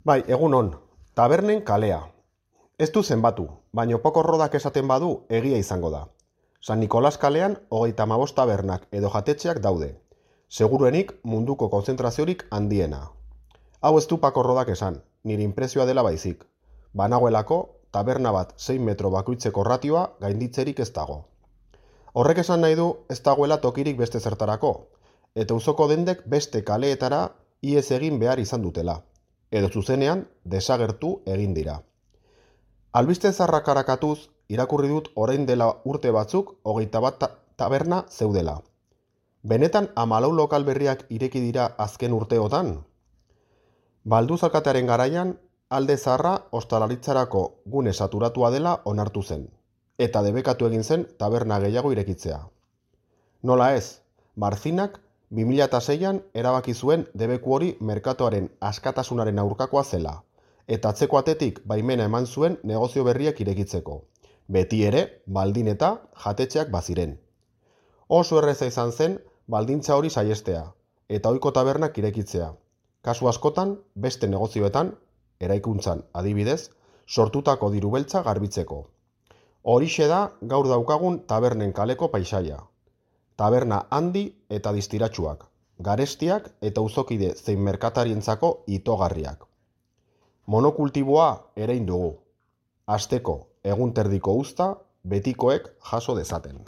Bai, egunon, tabernen kalea. Ez du zenbatu, baino poko rodak esaten badu egia izango da. San Nikolas kalean 35 tabernak edo jatetxeak daude. Seguruenik munduko konzentraziorik handiena. Hau ez du pako rodak esan, nire inpresioa dela baizik. Banagoelako, taberna bat 6 metro bakoitzeko ratioa gainditzerik ez dago. Horrek esan nahi du ez dagoela tokirik beste zertarako, eta auzoko dendek beste kaleetara ihes egin behar izan dutela, edo zuzenean desagertu egin dira. Albiste zaharrak arakatuz, irakurri dut orain dela urte batzuk 21 taberna zeudela. Benetan 14 lokal berriak ireki dira azken urteotan? Balduz alkatearen garaian, alde zaharra ostalaritzarako gune saturatua dela onartu zen, eta debekatu egin zen taberna gehiago irekitzea. Nola ez, Barzinak 2006an erabaki zuen debeku hori merkatuaren askatasunaren aurkakoa zela, eta atzeko atetik baimena eman zuen negozio berriak irekitzeko, beti ere baldin eta jatetxeak baziren. Oso erreza izan zen baldintza hori saihestea, eta ohiko tabernak irekitzea. Kasu askotan, beste negozioetan, eraikuntzan adibidez, sortutako diru beltza garbitzeko. Horixe da gaur daukagun tabernen kaleko paisaia. Taberna handi eta distiratsuak, garestiak eta auzokide zein merkatarientzako itogarriak. Monokultiboa erein dugu. Asteko egun terdiko uzta betikoek jaso dezaten.